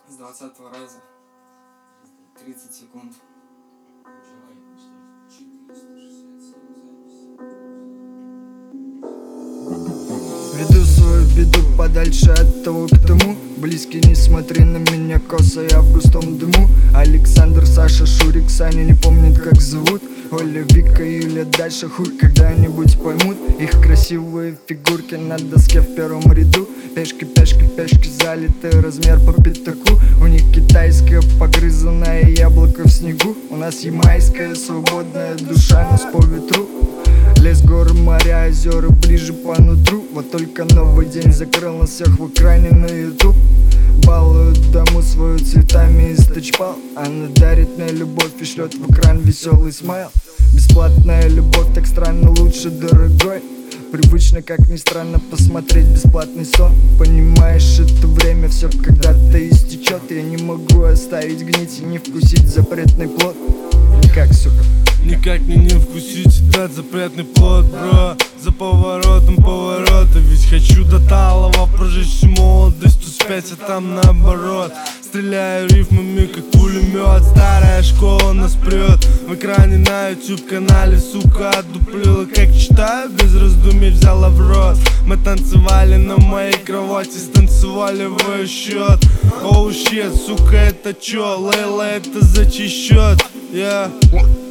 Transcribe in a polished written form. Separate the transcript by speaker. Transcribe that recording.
Speaker 1: С 20-го раза 30 секунд.
Speaker 2: Веду свою беду подальше от того, к тому. Близкий, не смотри на меня косо, я в густом дыму. Александр, Саша, Шурик, Саня не помнят, как зовут. Оля, Вика, Юля, дальше хуй когда-нибудь поймут. Их красивые фигурки на доске в первом ряду. Пешки, пешки, пешки, залитый размер по пятаку. У них китайское погрызанное яблоко в снегу. У нас ямайская свободная душа, нос по ветру. Лес, горы, моря, озера ближе по нутру. Вот только новый день закрыл нас всех в экране на YouTube. Балуют даму свою цветами из тачпал. Она дарит мне любовь и шлет в экран веселый смайл. Бесплатная любовь так странно, лучше дорогой. Привычно, как ни странно, посмотреть бесплатный сон. Понимаешь, это время все когда-то истечет. Я не могу оставить гнить и не вкусить запретный плод. Никак, сука.
Speaker 3: Никак мне не вкусить этот запретный плод, бро. За поворотом поворота, ведь хочу до талого прожить всю молодость, успеть, а там наоборот. Стреляю рифмами, как пулемет, старая школа нас прет. В экране на YouTube-канале, сука, отдуплила, как читаю, без раздумий взяла в рот. Мы танцевали на моей кровати, станцевали в ее счет. Оу, щет, сука, это чё? Лейла, это за чей счет? Yeah.